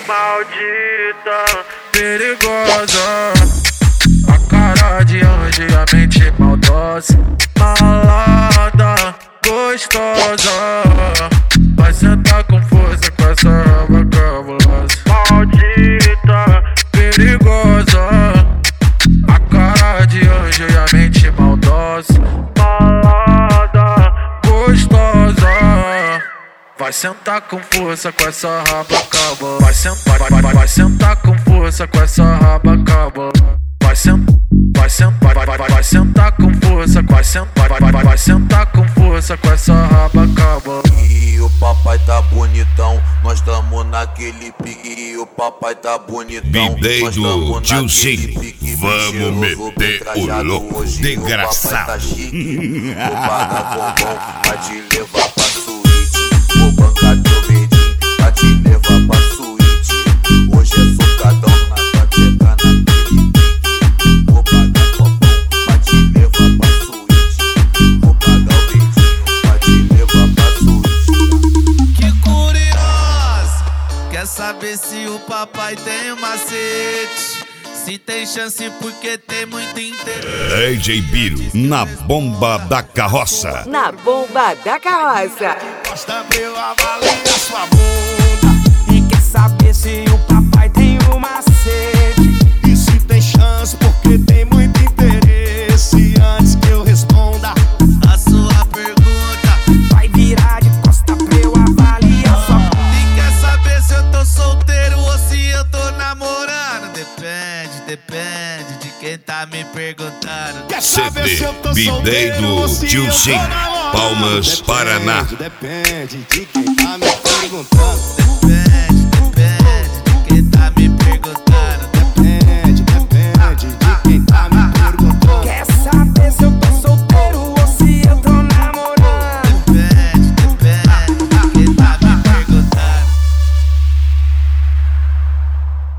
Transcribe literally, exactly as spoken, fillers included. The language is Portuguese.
Maldita, perigosa, a cara de anjo e a mente maldosa. Malada, gostosa, vai sentar com força com essa raba cabulosa. Maldita, perigosa, a cara de anjo e a mente maldosa. Malada, gostosa, vai sentar com força com essa raba cabulosa. Vai sentar, vai, vai, vai, vai sentar com força com essa raba cabulosa. Vai sentar, vai sentar, vai, vai, vai, vai sentar com força, vai sentar, vai, vai, vai, vai sentar com força com essa raba cabulosa. E o papai tá bonitão, nós tamo naquele pique. E o papai tá bonitão, Bidei nós do tamo tio naquele Sim. pique. Vamos meter o louco desgraçado. Vou pagar bombom pra te levar pra suíte. Vou bancar teu medinho pra te levar pra suíte. Hoje é socadão na tua tcheca naquele pique. Vou pagar bombom pra te levar pra suíte. Vou pagar o medinho pra te levar pra suíte. Que curiosa, quer saber se o papai tem um macete? Se tem chance porque tem muito interesse. D J Biro, na bomba da carroça. Na bomba da carroça. Gosta pra eu avaliar sua bunda. E quer saber se o papai tem um macete? E se tem chance porque tem muito interesse. Antes que eu responda a sua pergunta, Vai virar de costa pra eu avaliar sua bunda. e quer saber se eu tô solteiro ou se eu tô namorando? Depende, depende de quem tá me perguntando. Quer C D Bidei do tio Sim, Palmas, Paraná. Depende de quem tá me perguntando.